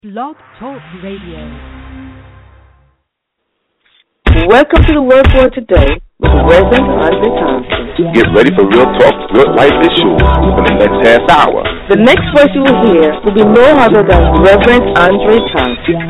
Blog Talk Radio. Welcome to the Word for Today with Reverend Andre Thompson. Get ready for real talk, real life issues for the next half hour. The next voice you will hear will be no other than Reverend Andre Thompson.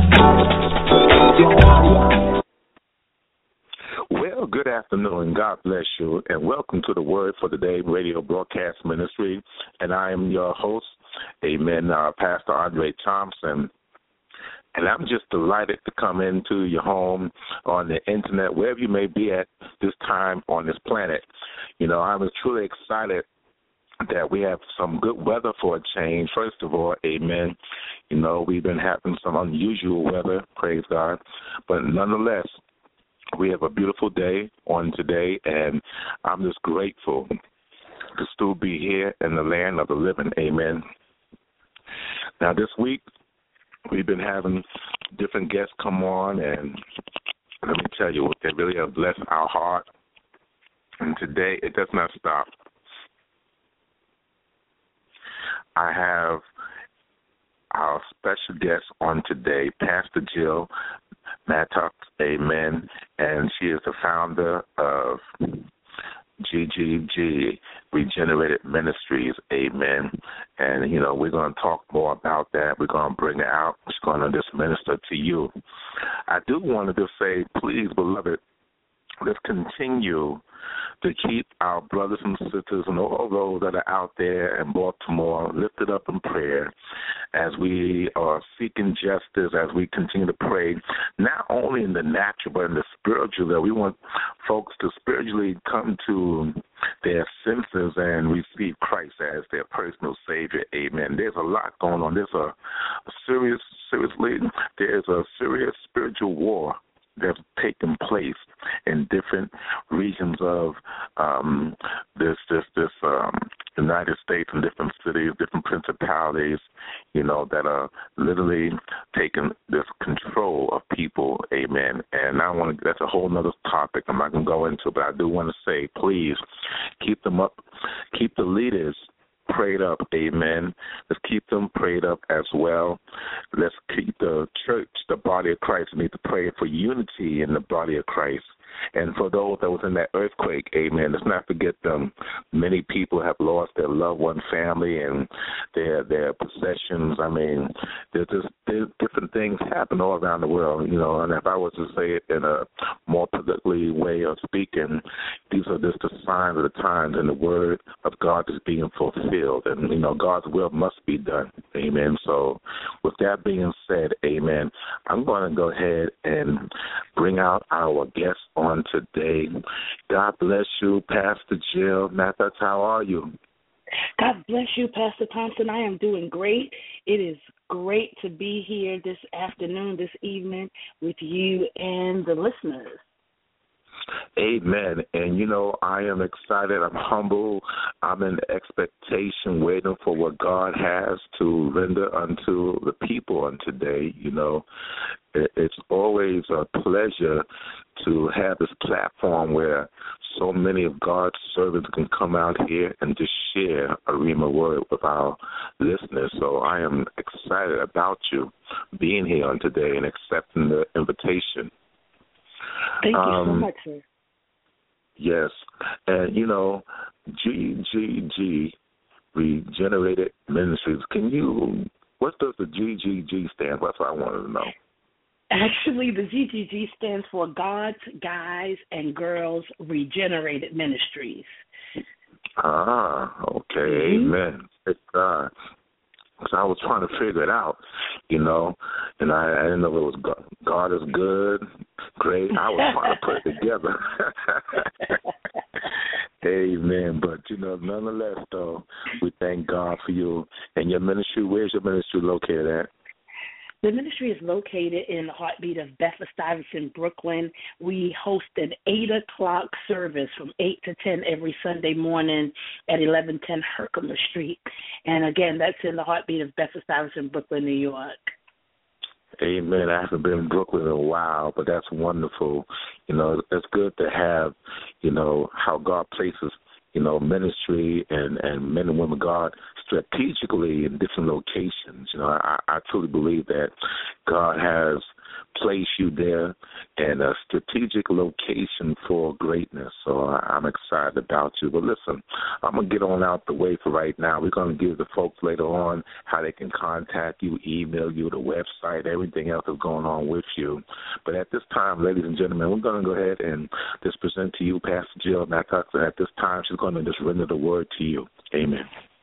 Well, good afternoon. God bless you, and welcome to the Word for the Day radio broadcast ministry. And I am your host, Amen, Pastor Andre Thompson. And I'm just delighted to come into your home on the internet, wherever you may be at this time on this planet. You know, I'm truly excited that we have some good weather for a change. First of all, amen. You know, we've been having some unusual weather, praise God. But nonetheless, we have a beautiful day on today, and I'm just grateful to still be here in the land of the living, amen. Now, this week, we've been having different guests come on, and let me tell you, they really have blessed our heart. And today, it does not stop. I have our special guest on today, Pastor Jill Mattox, amen, and she is the founder of GGG, Regenerated Ministries, amen. And, you know, we're going to talk more about that. We're going to bring it out. She's going to just minister to you. I do want to just say, please, beloved, let's continue to keep our brothers and sisters and all those that are out there in Baltimore lifted up in prayer as we are seeking justice, as we continue to pray, not only in the natural but in the spiritual, that we want folks to spiritually come to their senses and receive Christ as their personal Savior. Amen. There's a lot going on. There's there's a serious spiritual war that's taken place in different regions of this United States and different cities, different principalities, you know, that are literally taking this control of people, amen. And I want to, that's a whole other topic I'm not going to go into, but I do want to say, please, keep them up, keep the leaders prayed up, amen. Let's keep them prayed up as well. Let's keep the church, the body of Christ. We need to pray for unity in the body of Christ. And for those that was in that earthquake, amen, let's not forget them. Many people have lost their loved one, family, and their possessions. I mean, there's different things happen all around the world, you know, and if I was to say it in a more politically way of speaking, these are just the signs of the times, and the word of God is being fulfilled, and, you know, God's will must be done, amen. So with that being said, amen, I'm going to go ahead and bring out our guest on today. God bless you, Pastor Jill Mattox. How are you? God bless you, Pastor Thompson. I am doing great. It is great to be here this afternoon, this evening with you and the listeners. Amen. And, you know, I am excited. I'm humble. I'm in expectation, waiting for what God has to render unto the people on today. You know, it's always a pleasure to have this platform where so many of God's servants can come out here and just share a Rhema word with our listeners. So I am excited about you being here on today and accepting the invitation. Thank you so much, sir. Yes. And, you know, GGG, Regenerated Ministries, what does the GGG stand for? That's what I wanted to know. Actually, the GGG stands for God's Guys and Girls Regenerated Ministries. Ah, okay. Amen. Thank God. So I was trying to figure it out, you know, and I didn't know if it was God is good, great. I was trying to put it together. Amen. But, you know, nonetheless, though, we thank God for you and your ministry. Where's your ministry located at? The ministry is located in the heartbeat of Bedford-Stuyvesant, Brooklyn. We host an 8 o'clock service from 8 to 10 every Sunday morning at 1110 Herkimer Street. And, again, that's in the heartbeat of Bedford-Stuyvesant, Brooklyn, New York. Amen. I haven't been in Brooklyn in a while, but that's wonderful. You know, it's good to have, you know, how God places, ministry and men and women of God strategically in different locations. I truly believe that God has placed you there in a strategic location for greatness. So I'm excited about you. But listen, I'm going to get on out the way for right now. We're going to give the folks later on how they can contact you, email you, the website, everything else that's going on with you. But at this time, ladies and gentlemen, we're going to go ahead and just present to you Pastor Jill Mattuxer. At this time, she's going to just render the word to you. Amen.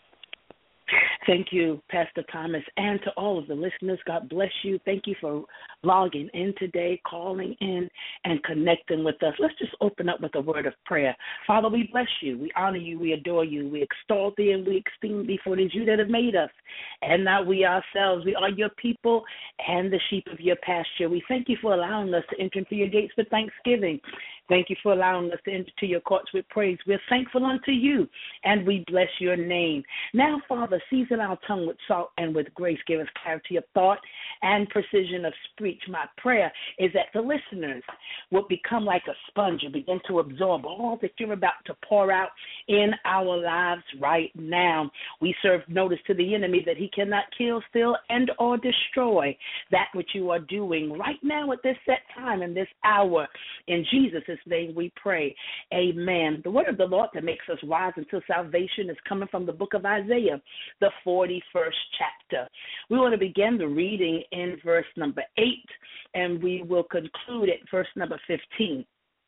Thank you, Pastor Thomas, and to all of the listeners. God bless you. Thank you for logging in today, calling in, and connecting with us. Let's just open up with a word of prayer. Father, we bless you. We honor you. We adore you. We extol thee and we esteem thee, for it is you that have made us, and not we ourselves. We are your people and the sheep of your pasture. We thank you for allowing us to enter into your gates with thanksgiving. Thank you for allowing us to enter to your courts with praise. We're thankful unto you, and we bless your name. Now, Father, season our tongue with salt and with grace. Give us clarity of thought and precision of speech. My prayer is that the listeners will become like a sponge and begin to absorb all that you're about to pour out in our lives right now. We serve notice to the enemy that he cannot kill, steal, and or destroy that which you are doing right now at this set time and this hour. In Jesus' name we pray. Amen. The word of the Lord that makes us wise until salvation is coming from the book of Isaiah, the 41st chapter. We want to begin the reading in verse number 8, and we will conclude at verse number 15.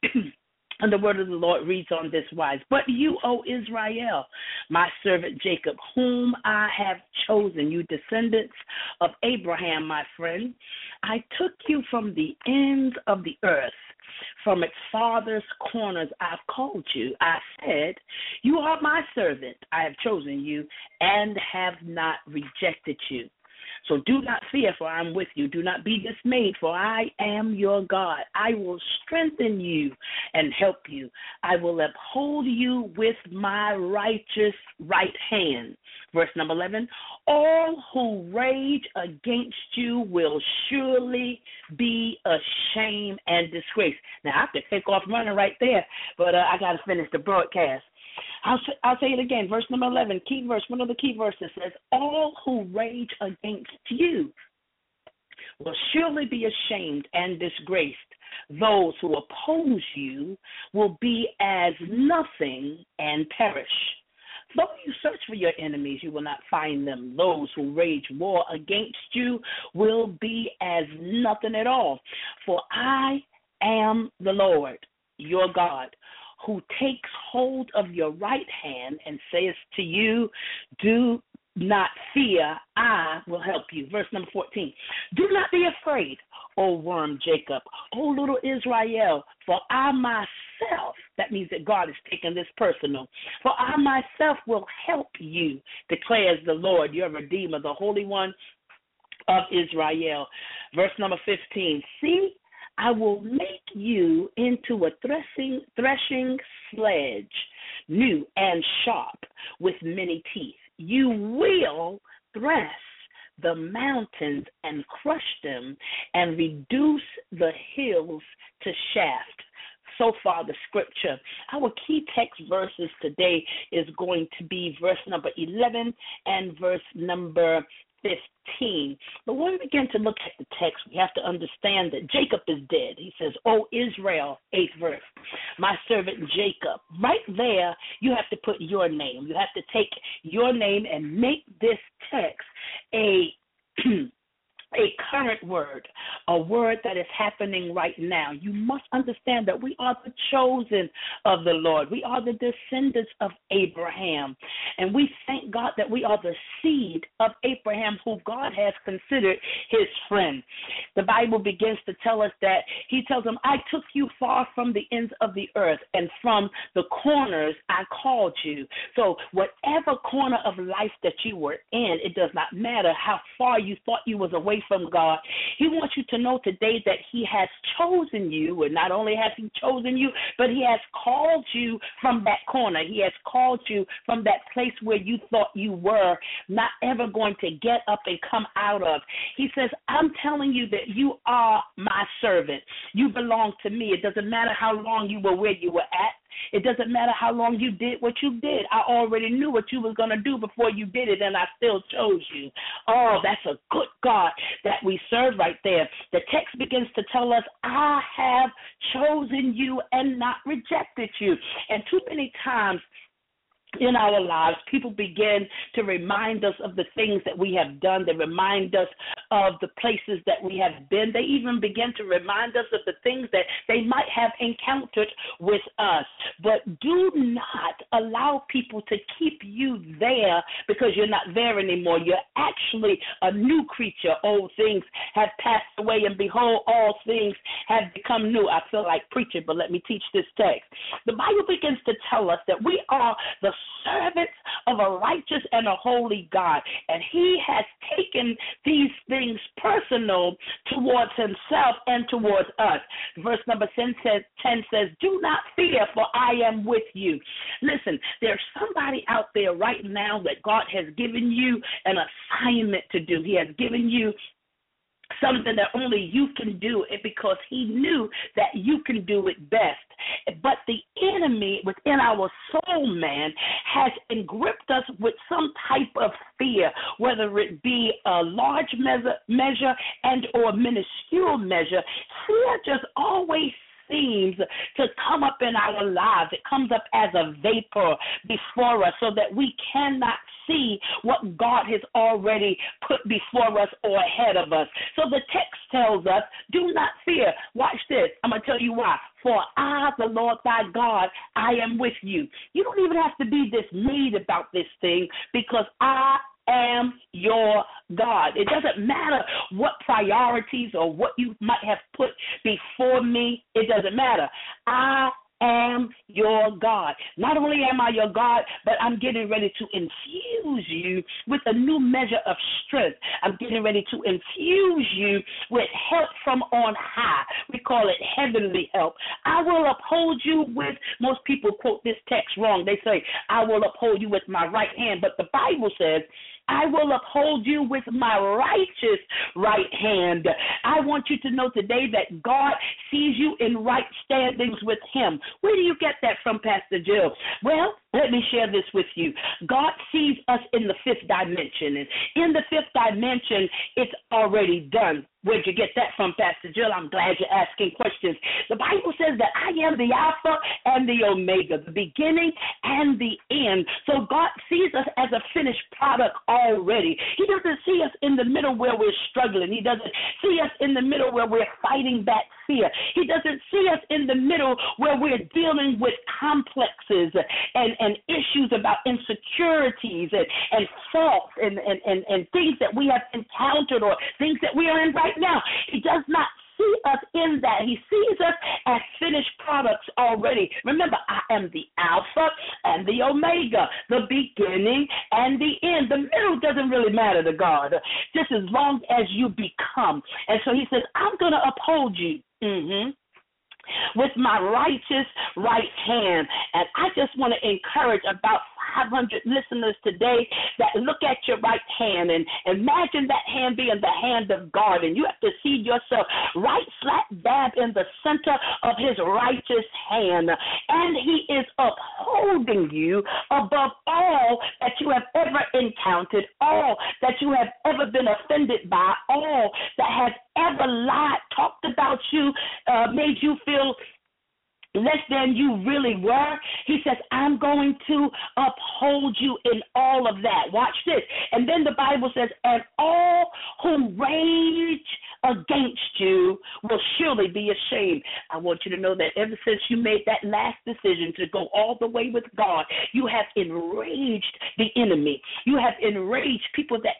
And the word of the Lord reads on this wise: But you, O Israel, my servant Jacob, whom I have chosen, you descendants of Abraham, my friend, I took you from the ends of the earth. From its farthest corners I've called you. I said, you are my servant. I have chosen you and have not rejected you. So do not fear, for I am with you. Do not be dismayed, for I am your God. I will strengthen you and help you. I will uphold you with my righteous right hand. Verse number 11, all who rage against you will surely be ashamed and disgraced. Now, I could take off running right there, but I got to finish the broadcast. I'll say it again. Verse number 11, key verse, one of the key verses says, all who rage against you will surely be ashamed and disgraced. Those who oppose you will be as nothing and perish. Though you search for your enemies, you will not find them. Those who rage war against you will be as nothing at all. For I am the Lord, your God, who takes hold of your right hand and says to you, do not fear, I will help you. Verse number 14, do not be afraid, O worm Jacob, O little Israel, for I myself, that means that God is taking this personal, for I myself will help you, declares the Lord, your Redeemer, the Holy One of Israel. Verse number 15, see, I will make you into a threshing sledge, new and sharp, with many teeth. You will thresh the mountains and crush them and reduce the hills to shaft. So far, the scripture. Our key text verses today is going to be verse number 11 and verse number 15. But when we begin to look at the text, we have to understand that Jacob is dead. He says, O Israel, 8th verse, my servant Jacob. Right there, you have to put your name. You have to take your name and make this text a current word, a word that is happening right now. You must understand that we are the chosen of the Lord. We are the descendants of Abraham. And we thank God that we are the seed of Abraham, who God has considered his friend. The Bible begins to tell us that he tells him, I took you far from the ends of the earth, and from the corners I called you. So whatever corner of life that you were in, it does not matter how far you thought you was away from God. He wants you to know today that he has chosen you, and not only has he chosen you, but he has called you from that corner. He has called you from that place where you thought you were not ever going to get up and come out of. He says, I'm telling you that you are my servant. You belong to me. It doesn't matter how long you were where you were at. It doesn't matter how long you did what you did. I already knew what you was going to do before you did it, and I still chose you. Oh, that's a good God that we serve right there. The text begins to tell us, I have chosen you and not rejected you. And too many times in our lives, people begin to remind us of the things that we have done. They remind us of the places that we have been. They even begin to remind us of the things that they might have encountered with us. But do not allow people to keep you there because you're not there anymore. You're actually a new creature. Old things have passed away, and behold, all things have become new. I feel like preaching, but let me teach this text. The Bible begins to tell us that we are the servants of a righteous and a holy God, and he has taken these things personal towards himself and towards us. Verse number 10 says, do not fear, for I am with you. Listen, there's somebody out there right now that God has given you an assignment to do. He has given you something that only you can do it because he knew that you can do it best. But the enemy within our soul, man, has engripped us with some type of fear, whether it be a large measure and or minuscule measure. Fear just always seems to come up in our lives. It comes up as a vapor before us so that we cannot see what God has already put before us or ahead of us. So the text tells us, do not fear. Watch this. I'm going to tell you why. For I, the Lord thy God, I am with you. You don't even have to be dismayed about this thing because I am your God. It doesn't matter what priorities or what you might have put before me. It doesn't matter. I am your God. Not only am I your God, but I'm getting ready to infuse you with a new measure of strength. I'm getting ready to infuse you with help from on high. We call it heavenly help. I will uphold you with, most people quote this text wrong. They say, I will uphold you with my right hand. But the Bible says, I will uphold you with my righteous right hand. I want you to know today that God sees you in right standings with him. Where do you get that from, Pastor Jill? Well, let me share this with you. God sees us in the fifth dimension. And in the fifth dimension, it's already done. Where'd you get that from, Pastor Jill? I'm glad you're asking questions. The Bible says that I am the Alpha and the Omega, the beginning and the end. So God sees us as a finished product already. He doesn't see us in the middle where we're struggling. He doesn't see us in the middle where we're fighting back fear. He doesn't see us in the middle where we're dealing with complexes and issues about insecurities and faults and things that we have encountered or things that we are in right now. He does not see us in that. He sees us as finished products already. Remember, I am the Alpha and the Omega, the beginning and the end. The middle doesn't really matter to God, just as long as you become. And so he says, I'm going to uphold you. With my righteous right hand. And I just want to encourage about 500 listeners today that look at your right hand and imagine that hand being the hand of God, and you have to see yourself right slap dab in the center of his righteous hand, and he is upholding you above all that you have ever encountered, all that you have ever been offended by, all that has ever lied, talked about you, made you feel less than you really were. He says, I'm going to uphold you in all of that. Watch this. And then the Bible says, and all who rage against you will surely be ashamed. I want you to know that ever since you made that last decision to go all the way with God, you have enraged the enemy. You have enraged people that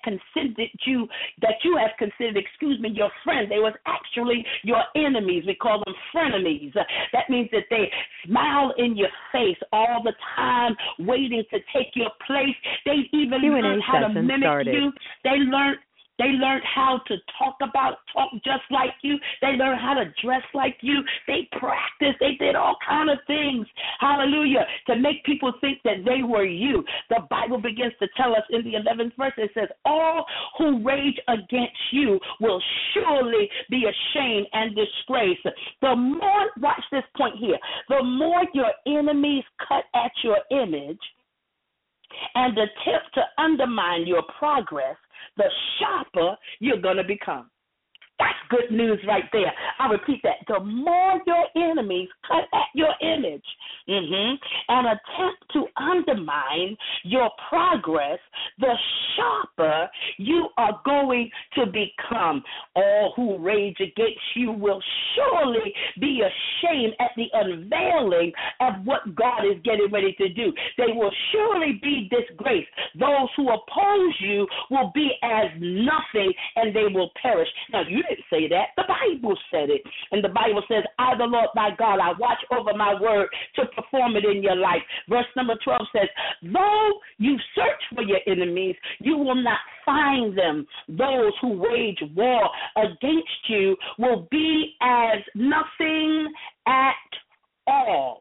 you have considered, your friend. They was actually your enemies. We call them frenemies. That means that they smile in your face all the time, waiting to take your place. They even learned how to mimic you. They learned They learned how to talk just like you. They learned how to dress like you. They practiced. They did all kind of things, hallelujah, to make people think that they were you. The Bible begins to tell us in the 11th verse, it says, all who rage against you will surely be ashamed and disgraced. The more, watch this point here, the more your enemies cut at your image and attempt to undermine your progress, the sharper you're going to become. That's good news right there. I'll repeat that. The more your enemies cut at your image and attempt to undermine your progress, the sharper you are going to become. All who rage against you will surely be ashamed at the unveiling of what God is getting ready to do. They will surely be disgraced. Those who oppose you will be as nothing, and they will perish. Now, you didn't say that. The Bible said it. And the Bible says, I, the Lord thy God, I watch over my word to perform it in your life. Verse number 12 says, though you search for your enemies, you will not find them. Those who wage war against you will be as nothing at all.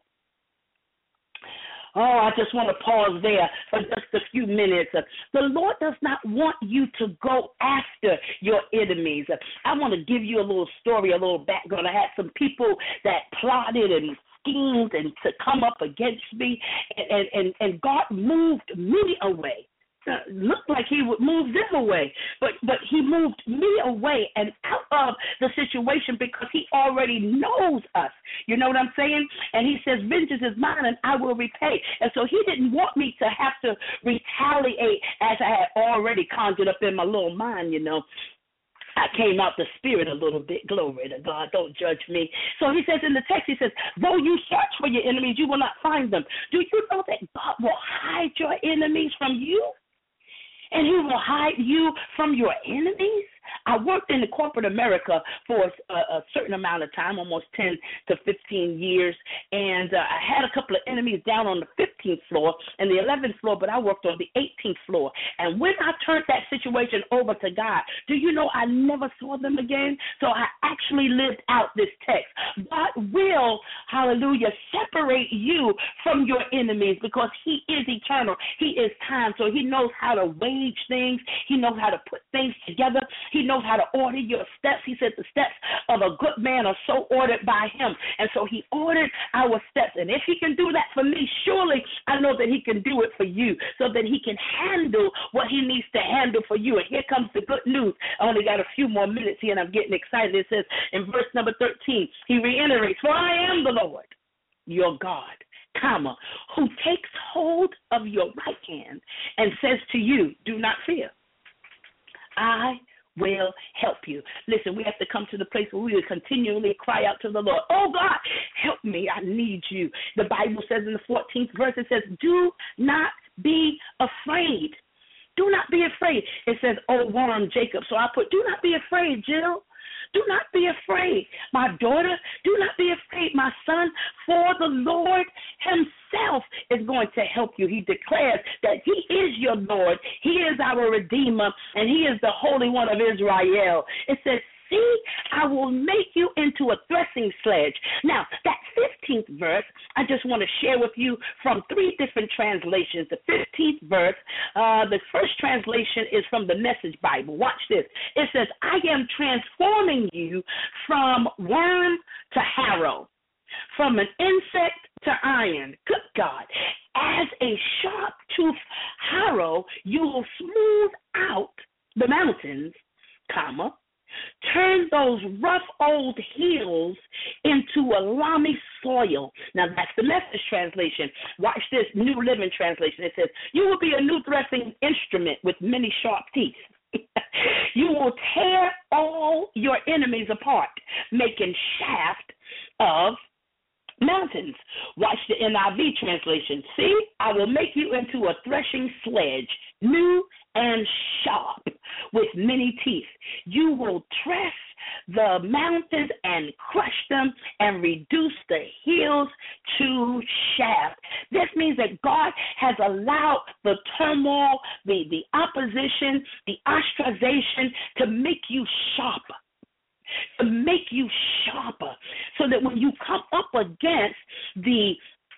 Oh, I just want to pause there for just a few minutes. The Lord does not want you to go after your enemies. I want to give you a little story, a little background. I had some people that plotted and schemed and to come up against me, and God moved me away. Looked like he would move them away, but he moved me away and out of the situation because he already knows us. You know what I'm saying? And he says, vengeance is mine and I will repay. And so he didn't want me to have to retaliate as I had already conjured up in my little mind, you know. I came out the spirit a little bit. Glory to God. Don't judge me. So he says in the text, he says, though you search for your enemies, you will not find them. Do you know that God will hide your enemies from you? And he will hide you from your enemies? I worked in the corporate America for a certain amount of time, almost 10 to 15 years, and I had a couple of enemies down on the 15th floor and the 11th floor, but I worked on the 18th floor. And when I turned that situation over to God, do you know I never saw them again? So I actually lived out this text. God will, hallelujah, separate you from your enemies because he is eternal. He is time, so he knows how to wage things. He knows how to put things together. He knows how to order your steps. He said the steps of a good man are so ordered by him. And so he ordered our steps. And if he can do that for me, surely I know that he can do it for you so that he can handle what he needs to handle for you. And here comes the good news. I only got a few more minutes here and I'm getting excited. It says in verse number 13, he reiterates, for I am the Lord, your God, comma, who takes hold of your right hand and says to you, do not fear. I will help you. Listen, we have to come to the place where we will continually cry out to the Lord. Oh, God, help me. I need you. The Bible says in the 14th verse, it says, do not be afraid. Do not be afraid. It says, oh, worm Jacob. So I put, do not be afraid, Jill. Do not be afraid, my daughter. Do not be afraid, my son, for the Lord himself is going to help you. He declares that he is your Lord. He is our Redeemer, and he is the Holy One of Israel. It says, see, I will make you into a threshing sledge. Now, that 15th verse, I just want to share with you from three different translations. The 15th verse, the first translation is from the Message Bible. Watch this. It says, I am transforming you from worm to harrow, from an insect to iron. Good God. As a sharp-toothed harrow, you will smooth out the mountains, comma, turn those rough old hills into a loamy soil. Now, that's the Message translation. Watch this New Living Translation. It says, you will be a new threshing instrument with many sharp teeth. You will tear all your enemies apart, making shaft of mountains. Watch the NIV translation. See, I will make you into a threshing sledge, new and sharp, with many teeth. You will thresh the mountains and crush them and reduce the hills to chaff. This means that God has allowed the turmoil, the opposition, the ostracization to make you sharper. To make you sharper, so that when you come up against the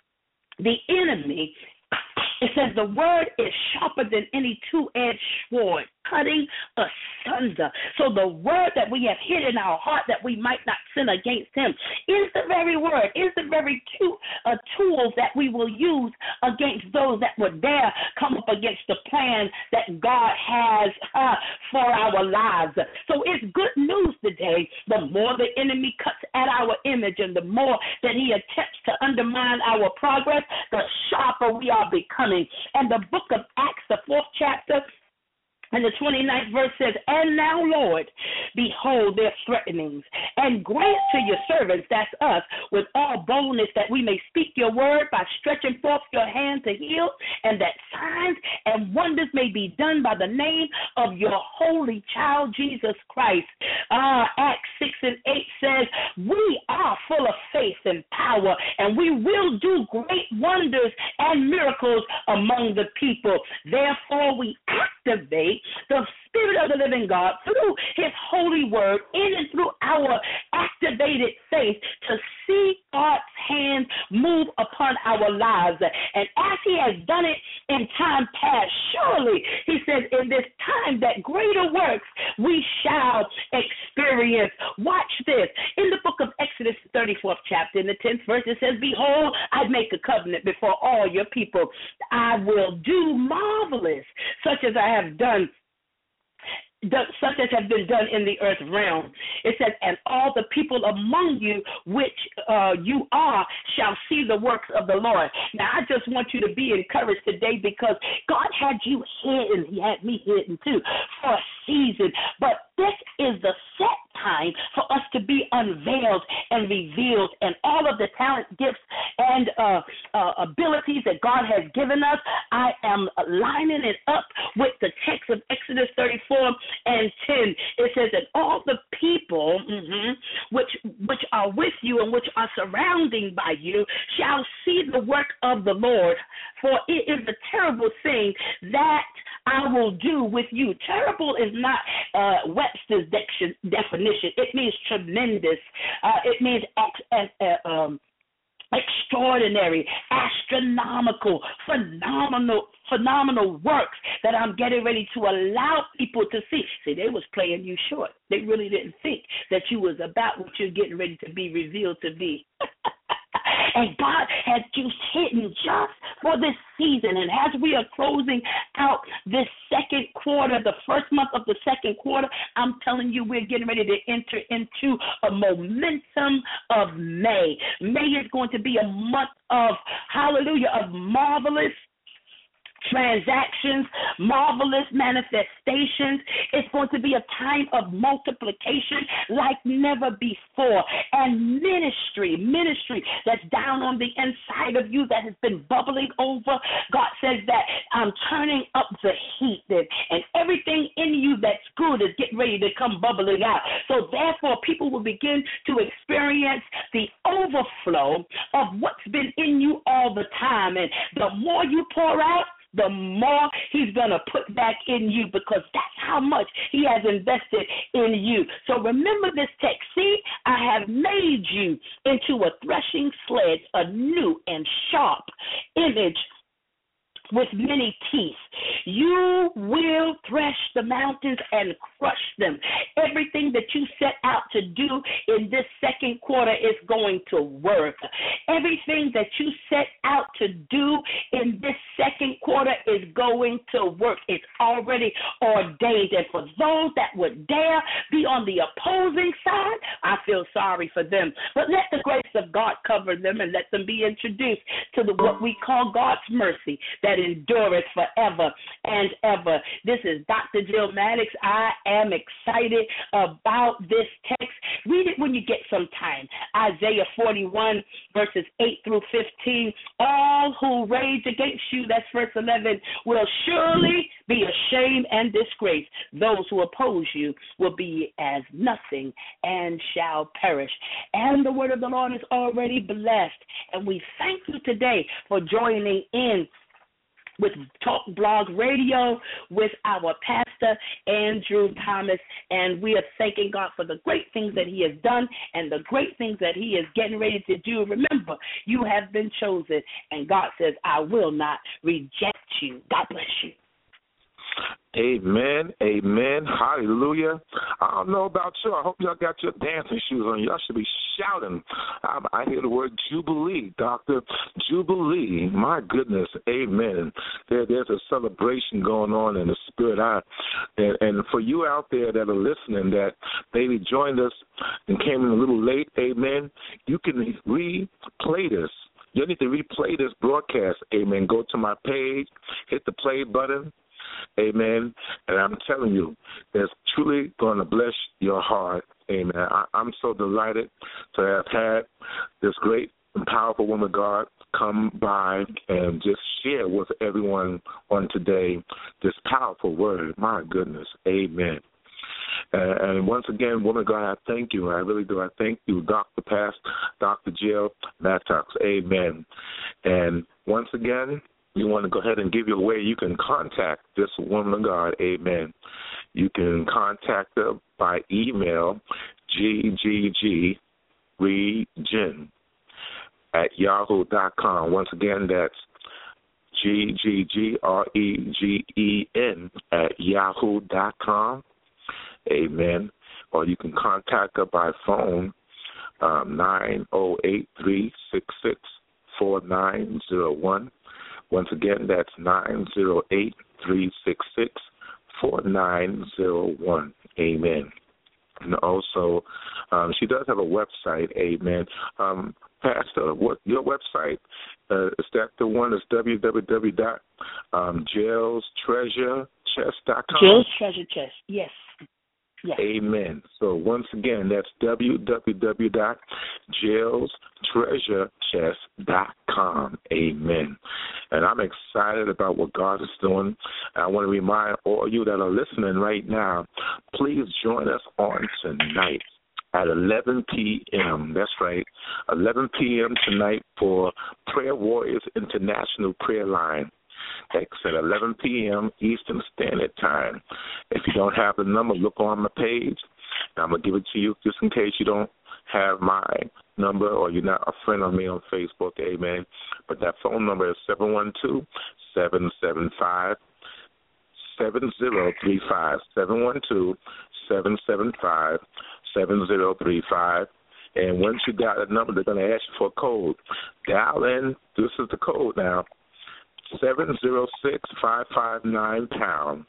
enemy, it says the word is sharper than any two-edged sword, cutting asunder. So the word that we have hid in our heart that we might not sin against him is the very word, is the very tool that we will use against those that would dare come up against the plan that God has for our lives. So it's good news today. The more the enemy cuts at our image and the more that he attempts to undermine our progress, the sharper we are becoming. And the book of Acts, the 4th chapter, and the 29th verse says, and now, Lord, behold their threatenings, and grant to your servants, that's us, with all boldness that we may speak your word by stretching forth your hand to heal, and that signs and wonders may be done by the name of your holy child, Jesus Christ. Acts 6 and 8 says, we are full of faith and power, and we will do great wonders and miracles among the people. Therefore, we activate the Spirit of the living God through his holy word in and through our activated faith to see God's hand move upon our lives. And as he has done it in time past, surely, he says, in this time that greater works we shall experience. Watch this. In the book of Exodus, 34th chapter, in the 10th verse, it says, behold, I make a covenant before all your people. I will do marvelous, such as I have done, such as have been done in the earth realm. It says, and all the people among you which you are shall see the works of the Lord. Now, I just want you to be encouraged today, because God had you hidden. He had me hidden too for a season. But this is the set time for us to be unveiled and revealed, and all of the talent, gifts, and abilities that God has given us. I am lining it up with the text of Exodus 34 and 10. It says that all the people which are with you and which are surrounding by you shall see the work of the Lord, for it is a terrible thing that I will do with you. Terrible is not Webster's definition. It means tremendous. It means extraordinary, astronomical, phenomenal works that I'm getting ready to allow people to see. See, they was playing you short. They really didn't think that you was about what you're getting ready to be revealed to be. And God has you hidden just for this season. And as we are closing out this second quarter, the first month of the second quarter, I'm telling you, we're getting ready to enter into a momentum of May. May is going to be a month of, hallelujah, of marvelous transactions, marvelous manifestations. It's going to be a time of multiplication like never before. And ministry that's down on the inside of you that has been bubbling over. God says that I'm turning up the heat, and everything in you that's good is getting ready to come bubbling out. So therefore, people will begin to experience the overflow of what's been in you all the time. And the more you pour out, the more he's going to put back in you, because that's how much he has invested in you. So remember this text. See, I have made you into a threshing sledge, a new and sharp image with many teeth. You will thresh the mountains and crush them. Everything that you set out to do in this second quarter is going to work. Everything that you set out to do in this second quarter is going to work. It's already ordained. And for those that would dare be on the opposing side, I feel sorry for them. But let the grace of God cover them, and let them be introduced to what we call God's mercy that endureth forever and ever. This is Dr. Jill Maddox. I am excited about this text Read it when you get some time. Isaiah 41, verses 8 through 15. All who rage against you, that's verse 11, will surely be ashamed and disgraced. Those who oppose you will be as nothing and shall perish. And the word of the Lord is already blessed. And we thank you today for joining in with Talk Blog Radio with our pastor, Andrew Thomas, and we are thanking God for the great things that he has done and the great things that he is getting ready to do. Remember, you have been chosen, and God says, I will not reject you. God bless you. Amen, amen, hallelujah. I don't know about you. I hope y'all got your dancing shoes on. Y'all should be shouting. I hear the word Jubilee, Doctor. Jubilee, my goodness, amen. There's a celebration going on in the spirit. And for you out there that are listening that maybe joined us and came in a little late, amen, you can replay this. You need to replay this broadcast, amen. Go to my page, hit the play button. Amen. And I'm telling you, it's truly going to bless your heart. Amen. I'm so delighted to have had this great and powerful woman of God come by and just share with everyone on today this powerful word. My goodness. Amen. And once again, woman of God, I thank you. I really do. I thank you, Dr. Jill Mattox. Amen. And once again, we want to go ahead and give you a way you can contact this woman of God. Amen. You can contact her by email, gggregen@yahoo.com. Once again, that's gggregen@yahoo.com. Amen. Or you can contact her by phone, 908-366-4901. Once again, that's 908-366-4901. Amen. And also, she does have a website, amen. Pastor, what your website, is that the one that's www.jailstreasurechest.com? Jail's Treasure Chest, yes. Yes. Amen. So once again, that's www.jailstreasurechest.com. Amen. And I'm excited about what God is doing. I want to remind all of you that are listening right now, please join us on tonight at 11 p.m. That's right, 11 p.m. tonight for Prayer Warriors International Prayer Line. That's at 11 p.m. Eastern Standard Time. If you don't have the number, look on my page. And I'm going to give it to you just in case you don't have my number or you're not a friend of me on Facebook. Amen. But that phone number is 712-775-7035. 712-775-7035. And once you got a number, they're going to ask you for a code. Dial in. This is the code now. 706-559-POUND.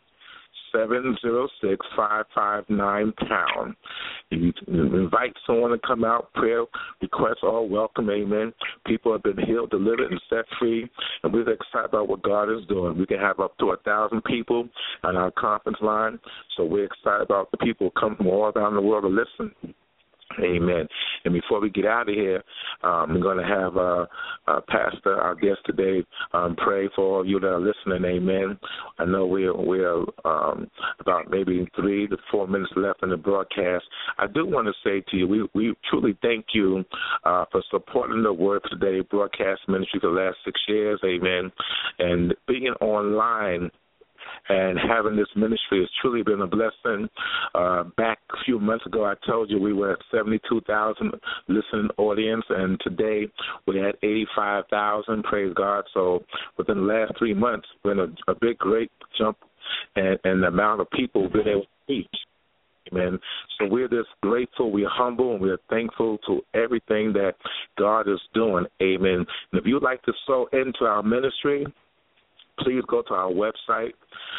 706-559-POUND. You invite someone to come out. Prayer requests are welcome. Amen. People have been healed, delivered, and set free, and we're excited about what God is doing. We can have up to 1,000 people on our conference line, so we're excited about the people who come from all around the world to listen. Amen. And before we get out of here, I'm going to have Pastor, our guest today, pray for all of you that are listening. Amen. I know we're about maybe 3 to 4 minutes left in the broadcast. I do want to say to you, we truly thank you for supporting the Word for Today broadcast ministry for the last 6 years. Amen. And being online and having this ministry has truly been a blessing. Back a few months ago, I told you we were at 72,000 listening audience, and today we're at 85,000, praise God. So within the last 3 months, we're in a big, great jump in the amount of people we've been able to reach. Amen. So we're just grateful, we're humble, and we're thankful to everything that God is doing. Amen. And if you'd like to sow into our ministry, please go to our website,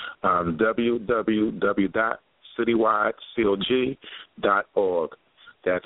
www.citywidecog.org. That's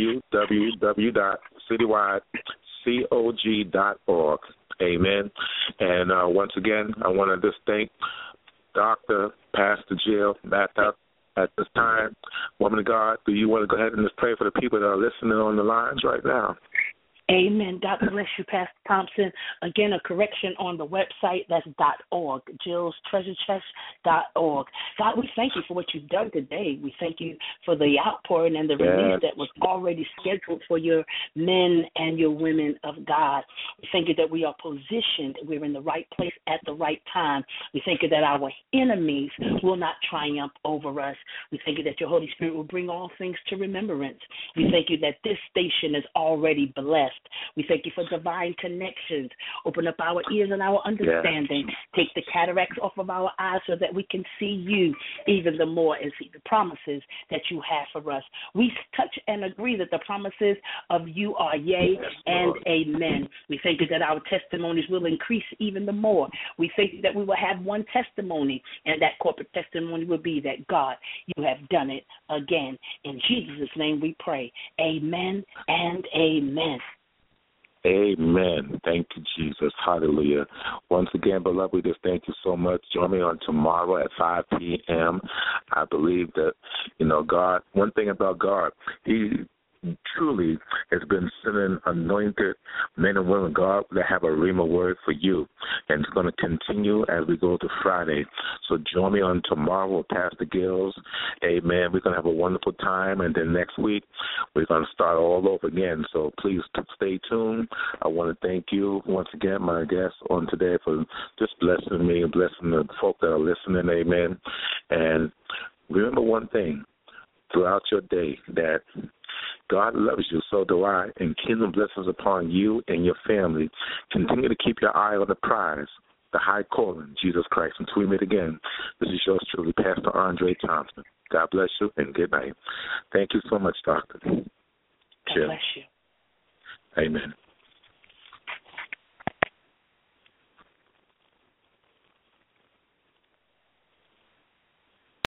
www.citywidecog.org. Amen. And once again, I want to just thank Dr. Pastor Jill Mattox At this time, woman of God, do you want to go ahead and just pray for the people that are listening on the lines right now? Amen. God bless you, Pastor Thompson. Again, a correction on the website, that's .org, JillsTreasureChest.org. God, we thank you for what you've done today. We thank you for the outpouring and the release that was already scheduled for your men and your women of God. We thank you that we are positioned. We're in the right place at the right time. We thank you that our enemies will not triumph over us. We thank you that your Holy Spirit will bring all things to remembrance. We thank you that this station is already blessed. We thank you for divine connections. Open up our ears and our understanding. Take the cataracts off of our eyes so that we can see you even the more and see the promises that you have for us. We touch and agree that the promises of you are yea and amen. We thank you that our testimonies will increase even the more. We thank you that we will have one testimony, and that corporate testimony will be that, God, you have done it again. In Jesus' name we pray. Amen and amen. Amen. Thank you, Jesus. Hallelujah. Once again, beloved, we just thank you so much. Join me on tomorrow at 5 p.m. I believe that, God, one thing about God, He truly has been sending anointed men and women, God, that have a rhema word for you. And it's going to continue as we go to Friday. So join me on tomorrow with Pastor Gills. Amen. We're going to have a wonderful time. And then next week, we're going to start all over again. So please stay tuned. I want to thank you once again, my guest on today, for just blessing me and blessing the folk that are listening. Amen. And remember one thing throughout your day, that God loves you, so do I, and kingdom blessings upon you and your family. Continue to keep your eye on the prize, the high calling, Jesus Christ. Until we meet again, this is yours truly, Pastor Andre Thompson. God bless you, and good night. Thank you so much, Doctor. God bless you. Amen.